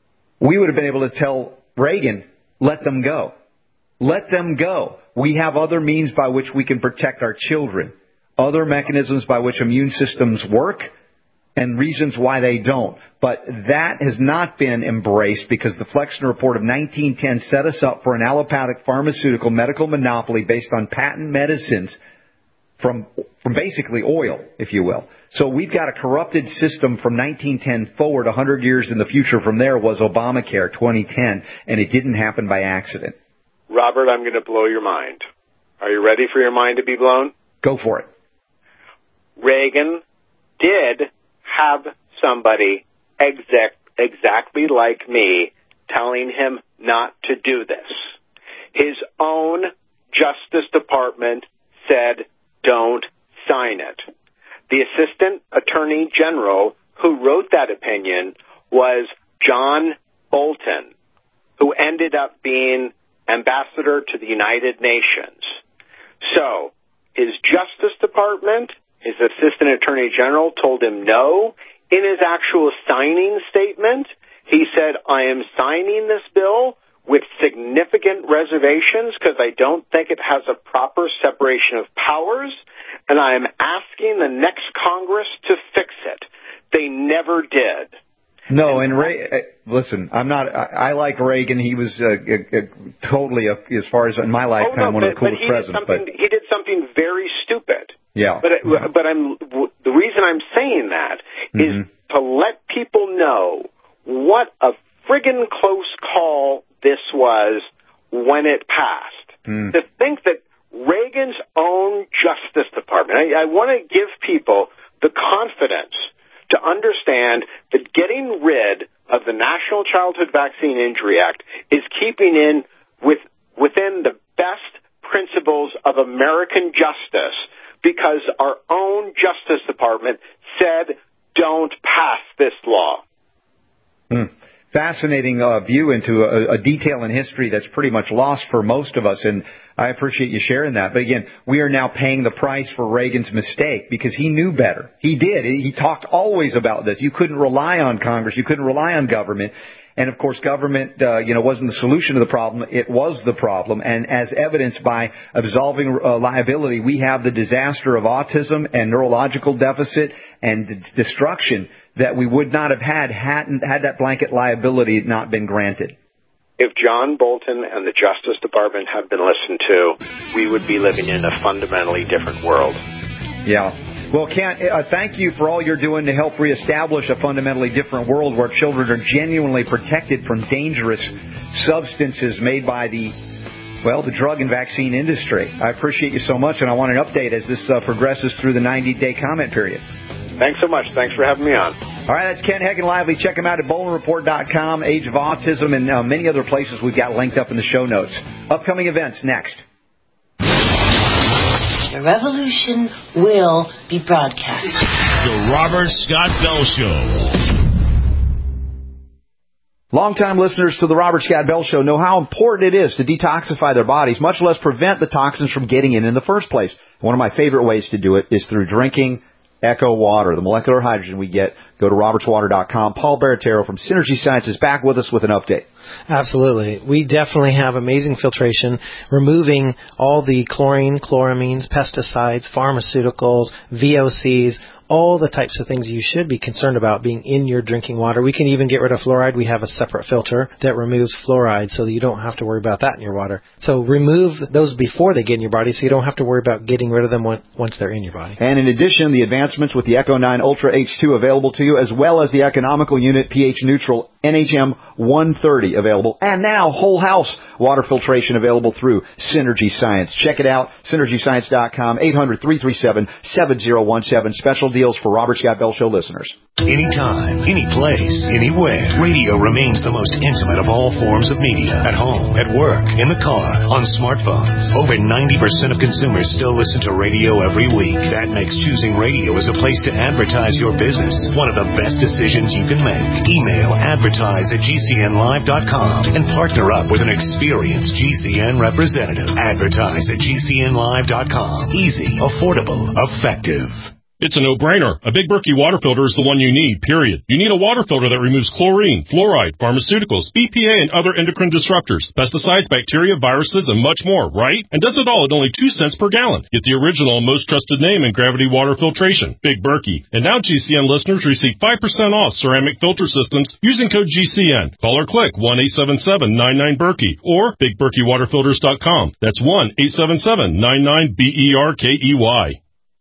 [SPEAKER 13] we would have been able to tell Reagan, let them go. Let them go. We have other means by which we can protect our children, other mechanisms by which immune systems work, and reasons why they don't. But that has not been embraced because the Flexner Report of nineteen ten set us up for an allopathic pharmaceutical medical monopoly based on patent medicines from from basically oil, if you will. So we've got a corrupted system from nineteen ten forward. one hundred years in the future from there was Obamacare twenty ten, and it didn't happen by accident.
[SPEAKER 23] Robert, I'm going to blow your mind. Are you ready for your mind to be blown?
[SPEAKER 13] Go for it.
[SPEAKER 23] Reagan did have somebody exact, exactly like me telling him not to do this. His own Justice Department said, don't sign it. The Assistant Attorney General who wrote that opinion was John Bolton, who ended up being ambassador to the United Nations. So his Justice Department, his Assistant Attorney General, told him no. In his actual signing statement, he said, I am signing this bill with significant reservations because I don't think it has a proper separation of powers, and I am asking the next Congress to fix it. They never did.
[SPEAKER 13] No, and Ray, uh, listen, I'm not. I, I like Reagan. He was uh, uh, uh, totally, uh, as far as in my lifetime,
[SPEAKER 23] oh, no,
[SPEAKER 13] one
[SPEAKER 23] but,
[SPEAKER 13] of the coolest
[SPEAKER 23] but he
[SPEAKER 13] presidents.
[SPEAKER 23] Did but he did something very stupid.
[SPEAKER 13] Yeah.
[SPEAKER 23] But uh, but I'm the reason I'm saying that is mm-hmm. to let people know what a friggin' close call this was when it passed. Mm. To think that Reagan's own Justice Department, I, I want to give people the confidence to understand that getting rid of the National Childhood Vaccine Injury Act is keeping in with within the best principles of American justice because our own Justice Department said, don't pass this law.
[SPEAKER 13] Hmm. Fascinating uh, view into a, a detail in history that's pretty much lost for most of us, and I appreciate you sharing that. But again, we are now paying the price for Reagan's mistake because he knew better. He did. He talked always about this. You couldn't rely on Congress. You couldn't rely on government. And, of course, government, uh, you know, wasn't the solution to the problem. It was the problem. And as evidenced by absolving uh, liability, we have the disaster of autism and neurological deficit and d- destruction that we would not have had hadn't had that blanket liability not been granted.
[SPEAKER 23] If John Bolton and the Justice Department had been listened to, we would be living in a fundamentally different world.
[SPEAKER 13] Yeah. Well, Kent, uh, thank you for all you're doing to help reestablish a fundamentally different world where children are genuinely protected from dangerous substances made by the, well, the drug and vaccine industry. I appreciate you so much, and I want an update as this uh, progresses through the ninety-day comment period.
[SPEAKER 23] Thanks so much. Thanks for having me on.
[SPEAKER 13] All right, that's Kent Hagen Lively. Check him out at Bolin Report dot com, Age of Autism, and uh, many other places we've got linked up in the show notes. Upcoming events next.
[SPEAKER 7] The revolution will be broadcast.
[SPEAKER 3] The Robert Scott Bell Show.
[SPEAKER 15] Longtime listeners to the Robert Scott Bell Show know how important it is to detoxify their bodies, much less prevent the toxins from getting in in the first place. One of my favorite ways to do it is through drinking Echo Water, the molecular hydrogen we get. Go to roberts water dot com. Paul Baratero from Synergy Science is back with us with an update.
[SPEAKER 8] Absolutely. We definitely have amazing filtration, removing all the chlorine, chloramines, pesticides, pharmaceuticals, V O Cs, all the types of things you should be concerned about being in your drinking water. We can even get rid of fluoride. We have a separate filter that removes fluoride so that you don't have to worry about that in your water. So remove those before they get in your body so you don't have to worry about getting rid of them once they're in your body.
[SPEAKER 15] And in addition, the advancements with the Echo nine Ultra H two available to you, as well as the economical unit pH neutral N H M one thirty available. And now whole house water filtration available through Synergy Science. Check it out, synergy science dot com, eight hundred, three three seven, seven zero one seven. Special deals for Robert Scott Bell Show listeners.
[SPEAKER 1] Anytime, any place, anywhere. Radio remains the most intimate of all forms of media. At home, at work, in the car, on smartphones. Over ninety percent of consumers still listen to radio every week. That makes choosing radio as a place to advertise your business one of the best decisions you can make. Email advertise at G C N live dot com and partner up with an experienced G C N representative. Advertise at G C N live dot com. Easy, affordable, effective.
[SPEAKER 9] It's a no-brainer. A Big Berkey water filter is the one you need, period. You need a water filter that removes chlorine, fluoride, pharmaceuticals, B P A, and other endocrine disruptors, pesticides, bacteria, viruses, and much more, right? And does it all at only two cents per gallon. Get the original and most trusted name in gravity water filtration, Big Berkey. And now G C N listeners receive five percent off ceramic filter systems using code G C N. Call or click one eight seven seven, nine nine, Berkey or big berkey water filters dot com. That's one eight seven seven, nine nine, B E R K E Y.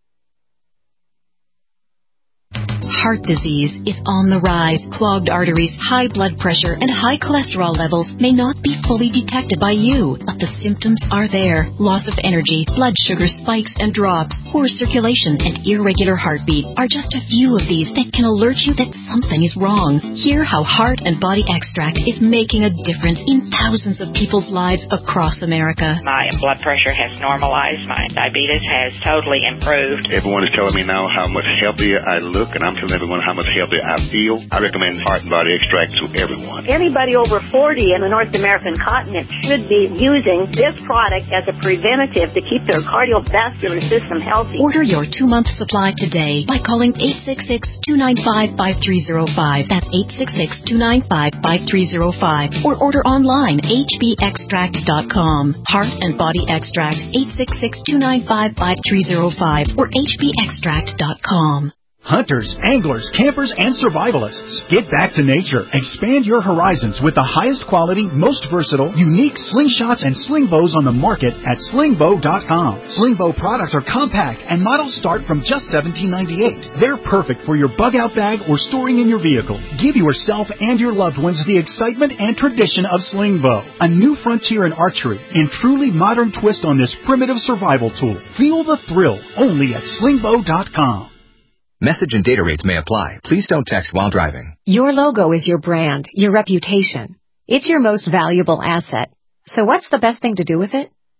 [SPEAKER 16] Heart disease is on the rise. Clogged arteries, high blood pressure, and high cholesterol levels may not be fully detected by you, but the symptoms are there. Loss of energy, blood sugar spikes and drops, poor circulation, and irregular heartbeat are just a few of these that can alert you that something is wrong. Hear how Heart and Body Extract is making a difference in thousands of people's lives across America.
[SPEAKER 24] My blood pressure has normalized. My diabetes has totally improved.
[SPEAKER 25] Everyone is telling me now how much healthier I look, and I'm telling everyone how much healthier I feel. I recommend Heart and Body Extract to everyone.
[SPEAKER 26] Anybody over forty in the North American continent should be using this product as a preventative to keep their cardiovascular system healthy.
[SPEAKER 16] Order your two-month supply today by calling eight six six, two nine five, five three zero five. That's eight six six, two nine five, five three zero five. Or order online, H B extract dot com. Heart and Body Extract, eight six six, two nine five, five three zero five or H B extract dot com.
[SPEAKER 27] Hunters, anglers, campers, and survivalists. Get back to nature. Expand your horizons with the highest quality, most versatile, unique slingshots and sling bows on the market at sling bow dot com. Sling bow products are compact and models start from just seventeen ninety-eight. They're perfect for your bug-out bag or storing in your vehicle. Give yourself and your loved ones the excitement and tradition of sling bow. A new frontier in archery and truly modern twist on this primitive survival tool. Feel the thrill only at sling bow dot com.
[SPEAKER 28] Message and data rates may apply. Please don't text while driving.
[SPEAKER 29] Your logo is your brand, your reputation. It's your most valuable asset. So what's the best thing to do with it?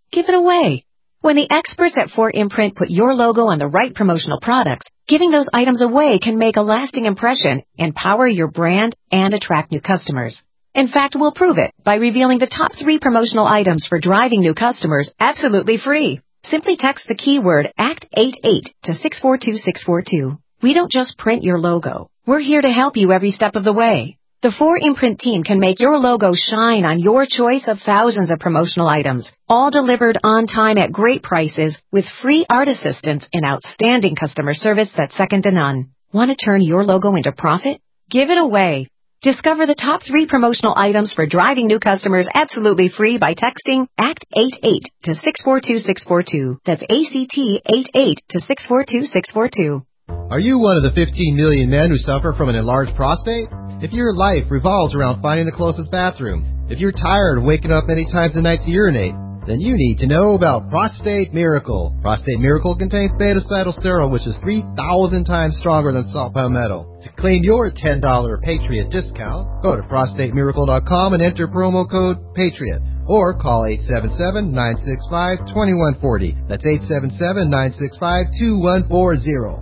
[SPEAKER 29] give it away. When the experts at four Imprint put your logo on the right promotional products, giving those items away can make a lasting impression, empower your brand, and attract new customers. In fact, we'll prove it by revealing the top three promotional items for driving new customers absolutely free. Simply text the keyword ACT eighty-eight to six four two six four two. We don't just print your logo. We're here to help you every step of the way. The four Imprint team can make your logo shine on your choice of thousands of promotional items, all delivered on time at great prices with free art assistance and outstanding customer service that's second to none. Want to turn your logo into profit? Give it away. Discover the top three promotional items for driving new customers absolutely free by texting ACT eighty-eight to six four two six four two. That's A C T eighty-eight to six four two six four two.
[SPEAKER 10] Are you one of the fifteen million men who suffer from an enlarged prostate? If your life revolves around finding the closest bathroom, if you're tired of waking up many times a night to urinate, then you need to know about Prostate Miracle. Prostate Miracle contains beta-cytosterol, which is three thousand times stronger than salt palmetto. To claim your ten dollars Patriot discount, go to prostate miracle dot com and enter promo code PATRIOT. Or call eight seven seven, nine six five, two one four zero. That's eight seven seven, nine six five, two one four zero.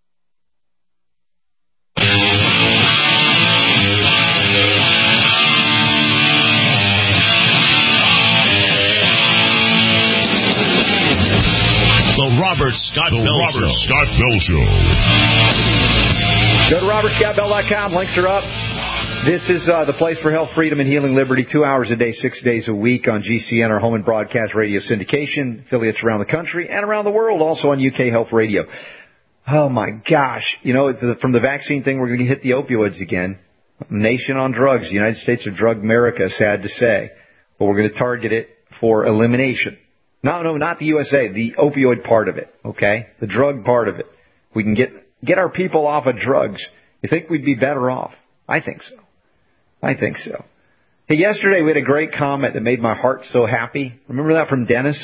[SPEAKER 3] The Robert Scott
[SPEAKER 11] the
[SPEAKER 3] Bell
[SPEAKER 11] Robert
[SPEAKER 3] Show.
[SPEAKER 11] Scott Bell Show.
[SPEAKER 13] Go to robert scott bell dot com. Links are up. This is uh, the place for health, freedom, and healing liberty. Two hours a day, six days a week on G C N, our home and broadcast radio syndication, affiliates around the country and around the world, also on U K Health Radio. Oh, my gosh. You know, it's the, from the vaccine thing, we're going to hit the opioids again. Nation on drugs. The United States of Drug America, sad to say. But we're going to target it for elimination. No, no, not the U S A, the opioid part of it, okay? The drug part of it. We can get get our people off of drugs. You think we'd be better off? I think so. I think so. Hey, yesterday we had a great comment that made my heart so happy. Remember that from Dennis?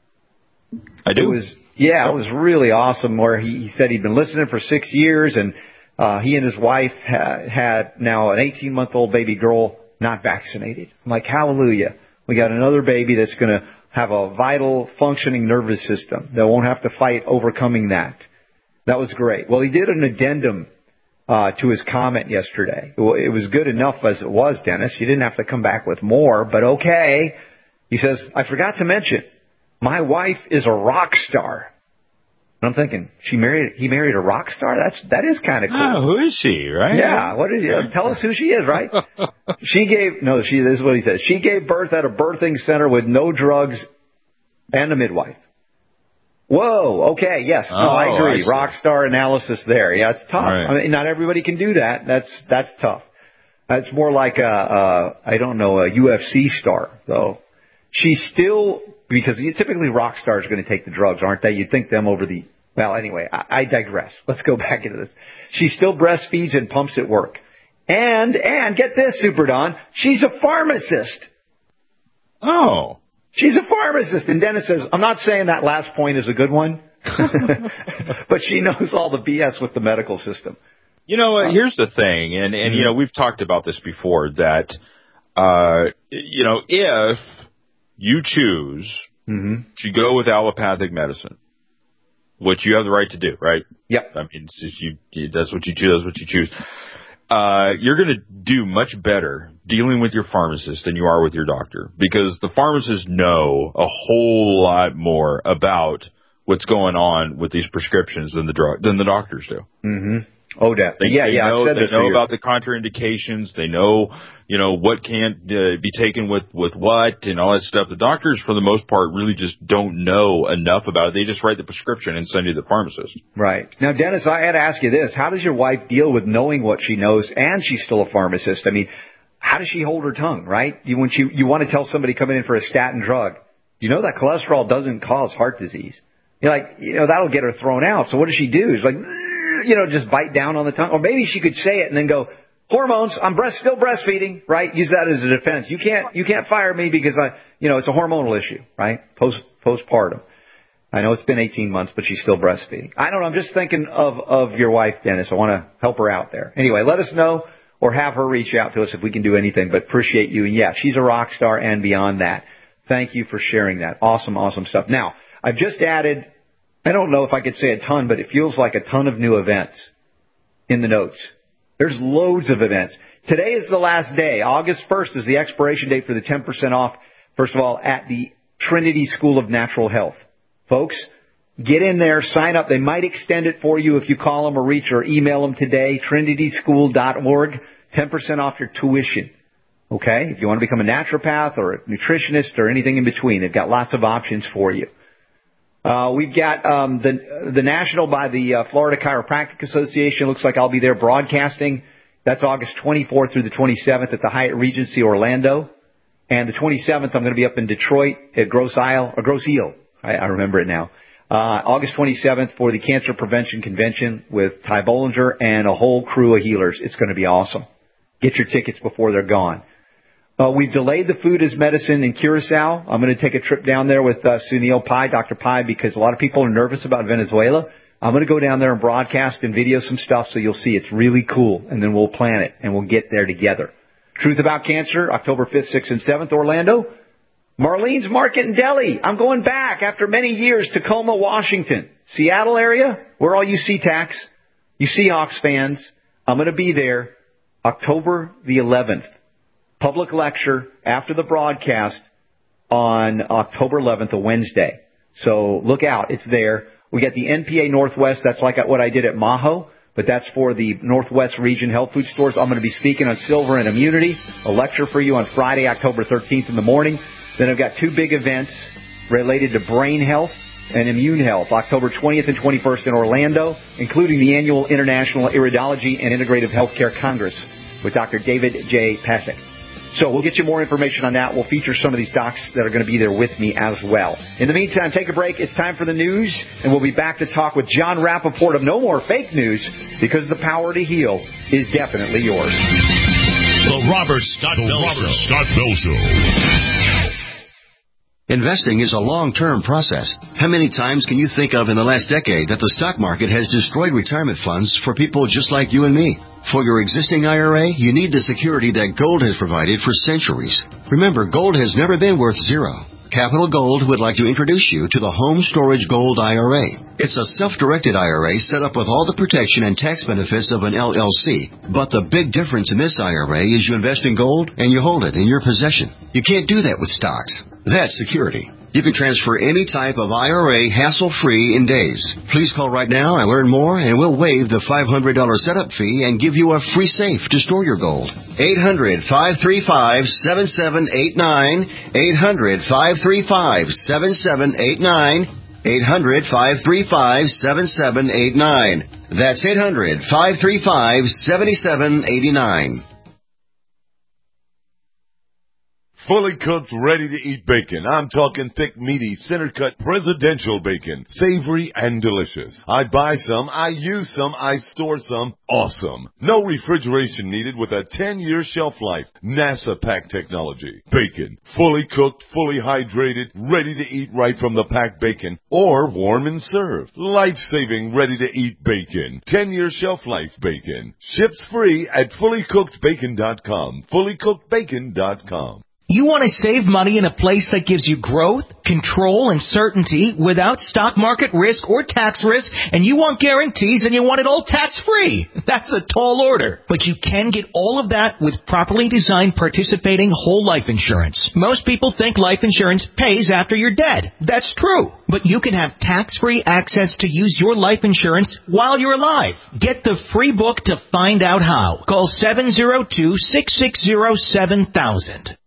[SPEAKER 12] I do.
[SPEAKER 13] It was, yeah, it was really awesome where he, he said he'd been listening for six years and uh, he and his wife ha- had now an eighteen-month-old baby girl not vaccinated. I'm like, hallelujah. We got another baby that's going to have a vital, functioning nervous system that won't have to fight overcoming that. That was great. Well, he did an addendum uh, to his comment yesterday. It was good enough as it was, Dennis. You didn't have to come back with more, but okay. He says, I forgot to mention, my wife is a rock star. And I'm thinking, she married, he married a rock star? That's, that is kind of cool.
[SPEAKER 12] Oh, who is she, right?
[SPEAKER 13] Yeah. What is, uh, tell us who she is, right? She gave, no, she, this is what he says. She gave birth at a birthing center with no drugs and a midwife. Whoa. Okay. Yes. No,
[SPEAKER 12] oh,
[SPEAKER 13] I agree.
[SPEAKER 12] I
[SPEAKER 13] rock star analysis there. Yeah, it's tough.
[SPEAKER 12] Right.
[SPEAKER 13] I mean, not everybody can do that. That's, that's tough. That's more like a, a, I don't know, a U F C star, though. She's still, because typically rock stars are going to take the drugs, aren't they? You'd think them over the, well, anyway, I, I digress. Let's go back into this. She still breastfeeds and pumps at work. And, and get this, Super Don, she's a pharmacist.
[SPEAKER 12] Oh.
[SPEAKER 13] She's a pharmacist. And Dennis says, I'm not saying that last point is a good one, but she knows all the B S with the medical system.
[SPEAKER 12] You know, uh, here's the thing, and, and mm-hmm. you know, we've talked about this before, that, uh, you know, if you choose
[SPEAKER 13] mm-hmm.
[SPEAKER 12] to go with allopathic medicine, which you have the right to do, right?
[SPEAKER 13] Yep.
[SPEAKER 12] I mean, it's just you, you, that's what you choose, that's what you choose. Uh, you're going to do much better dealing with your pharmacist than you are with your doctor, because the pharmacists know a whole lot more about what's going on with these prescriptions than the drug, than the doctors do.
[SPEAKER 13] Mm-hmm. Oh, definitely.
[SPEAKER 12] They,
[SPEAKER 13] yeah,
[SPEAKER 12] they
[SPEAKER 13] yeah.
[SPEAKER 12] Know,
[SPEAKER 13] I've said
[SPEAKER 12] they
[SPEAKER 13] this
[SPEAKER 12] know
[SPEAKER 13] years.
[SPEAKER 12] about the contraindications. They know, you know, what can't uh, be taken with, with what and all that stuff. The doctors, for the most part, really just don't know enough about it. They just write the prescription and send you to the pharmacist.
[SPEAKER 13] Right. Now, Dennis, I had to ask you this. How does your wife deal with knowing what she knows and she's still a pharmacist? I mean, how does she hold her tongue, right? You, when she, you want to tell somebody coming in for a statin drug, you know that cholesterol doesn't cause heart disease. You're like, you know, that'll get her thrown out. So what does she do? She's like, you know, just bite down on the tongue. Or maybe she could say it and then go, hormones, I'm breast, still breastfeeding, right? Use that as a defense. You can't, you can't fire me because I, you know, it's a hormonal issue, right? Post, postpartum. I know it's been eighteen months, but she's still breastfeeding. I don't know. I'm just thinking of, of your wife, Dennis. I want to help her out there. Anyway, let us know or have her reach out to us if we can do anything, but appreciate you. And yeah, she's a rock star and beyond that. Thank you for sharing that. Awesome, awesome stuff. Now, I've just added, I don't know if I could say a ton, but it feels like a ton of new events in the notes. There's loads of events. Today is the last day. August first is the expiration date for the ten percent off, first of all, at the Trinity School of Natural Health. Folks, get in there, sign up. They might extend it for you if you call them or reach or email them today, trinity school dot org, ten percent off your tuition. Okay? If you want to become a naturopath or a nutritionist or anything in between, they've got lots of options for you. Uh, we've got um, the the National by the uh, Florida Chiropractic Association. Looks like I'll be there broadcasting. That's August twenty-fourth through the twenty-seventh at the Hyatt Regency Orlando. And the twenty-seventh, I'm going to be up in Detroit at Grosse Isle, or Grosse Ile. I, I remember it now. Uh, August twenty-seventh for the Cancer Prevention Convention with Ty Bollinger and a whole crew of healers. It's going to be awesome. Get your tickets before they're gone. Uh, we've delayed the Food as Medicine in Curacao. I'm going to take a trip down there with uh, Sunil Pai, Doctor Pai, because a lot of people are nervous about Venezuela. I'm going to go down there and broadcast and video some stuff so you'll see it's really cool, and then we'll plan it, and we'll get there together. Truth About Cancer, October fifth, sixth, and seventh, Orlando. Marlene's Market in Delhi. I'm going back after many years, Tacoma, Washington. Seattle area, where all you C-Tacs, you Seahawks fans, I'm going to be there October the eleventh. Public lecture after the broadcast on October eleventh, a Wednesday. So look out. It's there. We got the N P A Northwest. That's like what I did at Maho, but that's for the Northwest Region Health Food Stores. I'm going to be speaking on silver and immunity, a lecture for you on Friday, October thirteenth in the morning. Then I've got two big events related to brain health and immune health, October twentieth and twenty-first in Orlando, including the annual International Iridology and Integrative Healthcare Congress with Doctor David J. Pasek. So we'll get you more information on that. We'll feature some of these docs that are going to be there with me as well. In the meantime, take a break. It's time for the news, and we'll be back to talk with John Rappaport of No More Fake News, because the power to heal is definitely yours.
[SPEAKER 3] The Robert Scott Bell Show. Scott Bell Show.
[SPEAKER 2] Investing is a long-term process. How many times can you think of in the last decade that the stock market has destroyed retirement funds for people just like you and me? For your existing I R A, you need the security that gold has provided for centuries. Remember, gold has never been worth zero. Capital Gold would like to introduce you to the Home Storage Gold I R A. It's a self-directed I R A set up with all the protection and tax benefits of an L L C. But the big difference in this I R A is you invest in gold and you hold it in your possession. You can't do that with stocks. That's security. You can transfer any type of I R A hassle-free in days. Please call right now and learn more, and we'll waive the five hundred dollars setup fee and give you a free safe to store your gold. eight hundred, five three five, seven seven eight nine. eight hundred, five three five, seven seven eight nine. eight hundred, five three five, seven seven eight nine. That's eight hundred, five three five, seven seven eight nine.
[SPEAKER 11] Fully cooked, ready-to-eat bacon. I'm talking thick, meaty, center-cut presidential bacon. Savory and delicious. I buy some, I use some, I store some. Awesome. No refrigeration needed with a ten-year shelf life. NASA pack technology. Bacon. Fully cooked, fully hydrated, ready to eat right from the packed bacon. Or warm and served. Life-saving, ready-to-eat bacon. ten-year shelf life bacon. Ships free at fully cooked bacon dot com. fully cooked bacon dot com.
[SPEAKER 14] You want to save money in a place that gives you growth, control, and certainty without stock market risk or tax risk, and you want guarantees and you want it all tax-free. That's a tall order. But you can get all of that with properly designed participating whole life insurance. Most people think life insurance pays after you're dead. That's true. But you can have tax-free access to use your life insurance while you're alive. Get the free book to find out how. Call seven zero two, six six zero, seven thousand.